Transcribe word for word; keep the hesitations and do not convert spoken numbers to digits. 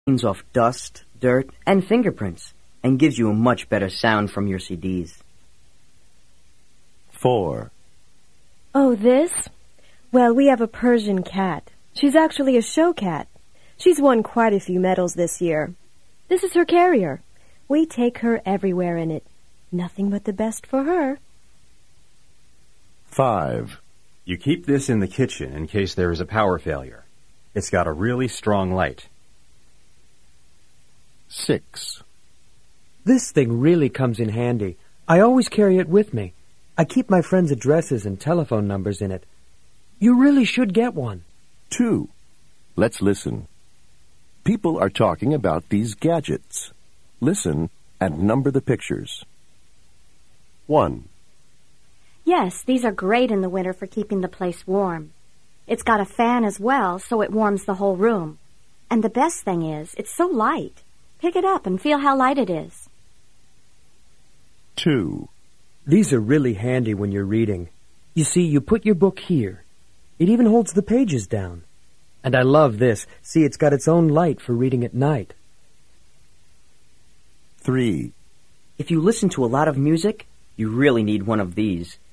cleans off dust, dirt, and fingerprints, and gives you a much better sound from your C Ds. Four. Oh, this? Well, we have a Persian cat. She's actually a show cat. She's won quite a few medals this year. This is her carrier. We take her everywhere in it. Nothing but the best for her. Five. You keep this in the kitchen in case there is a power failure. It's got a really strong light. Six. This thing really comes in handy. I always carry it with me. I keep my friends' addresses and telephone numbers in it. You really should get one. Two. Let's listen. People are talking about these gadgets. Listen and number the pictures. One. Yes, these are great in the winter for keeping the place warm. It's got a fan as well, so it warms the whole room. And the best thing is, it's so light. Pick it up and feel how light it is. Two. These are really handy when you're reading. You see, you put your book here. It even holds the pages down. And I love this. See, it's got its own light for reading at night. Three. If you listen to a lot of music, you really need one of these.